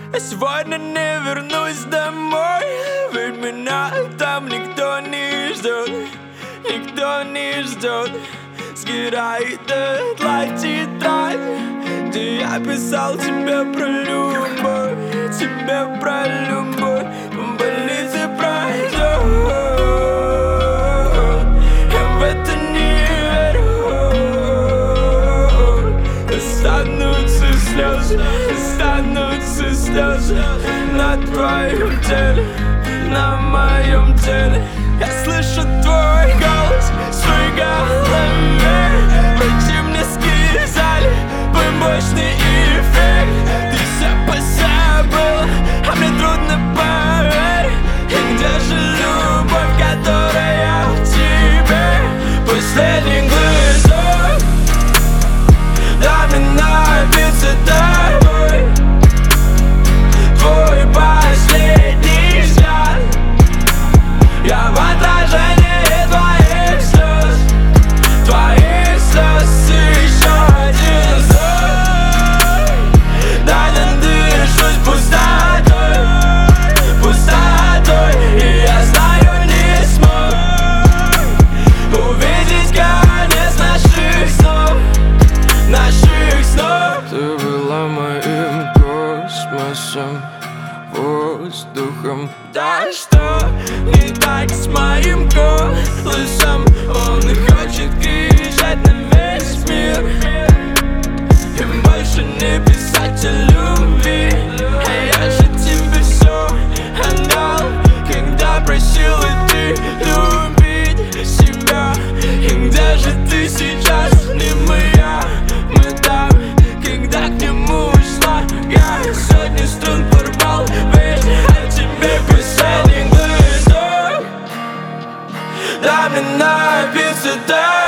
А сегодня не вернусь домой, ведь меня там никто не ждет. Никто не ждет. Сгорает дотла тетрадь, где я писал тебе про любовь, тебе про любовь. Болит и пройдет, я в это не верю. Останутся слезы, останутся слезы на твоем теле, на моем теле. Я слышу твой голос в своей голове. Врачи мне сказали, побочный эффект. Ты все позабыла, а мне трудно поверить. И где же любовь, которая в тебе? Последний глоток, дай мне напиться тобой. Твой последний взгляд, я в отражении твоих слез, еще один вздох. Дай надышусь пустотой, пустотой. И я знаю, не смог увидеть конец наших снов, наших снов. Ты была моим космосом, воздухом. Да что не так с моим голосом? Он хочет кричать на весь мир и больше не писать о любви. А я же тебе все отдал, когда просила ты любить себя. И где же ты сейчас, не моя? Мы там, когда к нему ушла, я сотни струн порвал, ведь о тебе последний глоток. Дай мне напиться, дай.